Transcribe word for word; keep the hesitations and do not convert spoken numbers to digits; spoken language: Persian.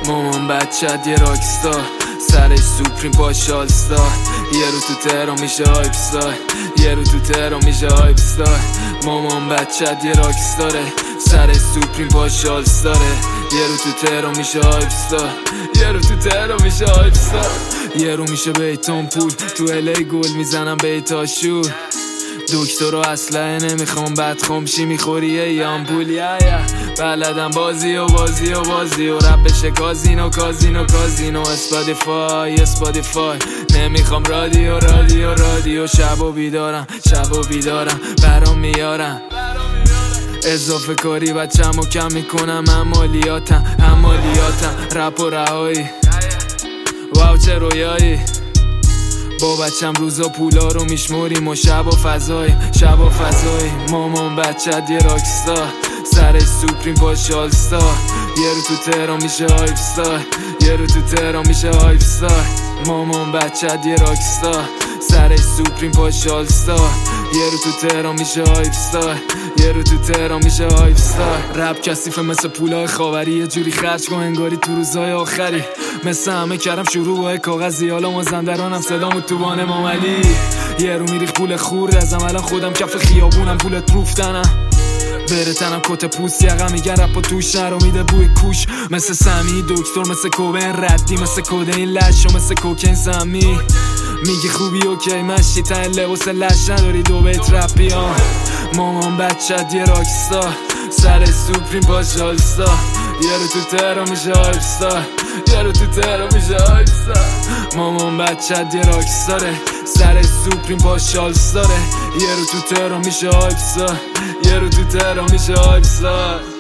مامان بچت یه راکستار، سرش سوپریم پاش آلستار. یه رو تو تهران میشه هایپ ستار، یه رو تو تهران میشه هایپ ستار. مامان بچت یه راکستاره، سرش سوپریم پاش آلستاره. یه رو تو تهران میشه هایپ ستار، یه رو تو تهران میشه هایپ ستار. یه رو میشه بیتون پول، تو الی گل میزنم بیتا شور. دکتر و اسلحه نمیخوام، بدخوام چی میخوری یه آمپول. یا یا بلدم بازی و بازی و بازی و رپ بشه کازینو کازینو کازینو. اسپادیفای اسپادیفای نمیخوام رادیو رادیو رادیو. شب و بیدارم شب و بیدارم برام میارم اضافه کاری بچه‌مو کم میکنم. عملیاتم عملیاتم رپ و رهایی. واو چه رویایی، با بچم روزا پولا رو میشموریم و شب و فضای شب و فضای. مامان بچت یه راکستار، سرش سوپریم پاش آلستار. یه رو تو تهران میشه هایپ ستار، یه رو تو تهران میشه هایپ ستار. مامان بچت یه راکستار، سرش سوپریم پاش آلستار. یه رو تو تهران میشه هایپ ستار، یه رو تو تهران میشه هایپ ستار. رپ کثیفه مثل پولای خاوری، یه جوری خرج کن انگاری تو روزای آخری. مثل همه کردم شروع با کاغذی، حالا مازندرانم صدامو تو وان ماملی. یه رو میریخ پول خورد ازم، الان خودم کف خیابونم پولت روفتنم. بره تنم کت پوست یقم میگن رپ و توش نرو میده بوی کوش. مثل سمی دکتر، مثل کوبین ردی، مثل کودین لش و مثل کوکین سمی. میگی خوبی اوکی مشی تا لباس لش نداری دو بیت رپی ها. مامان بچت یه راکستار، سر سوپریم پاش آلستار. یه رو تو تهران میشه هایپ ستار، یه رو تو تهران میشه هایپ ستار. مامان بچت یه راکستاره، سر سوپریم پاش آلستاره. یه رو تو تهران میشه هایپ ستار، یه رو تو تهران میشه هایپ ستار.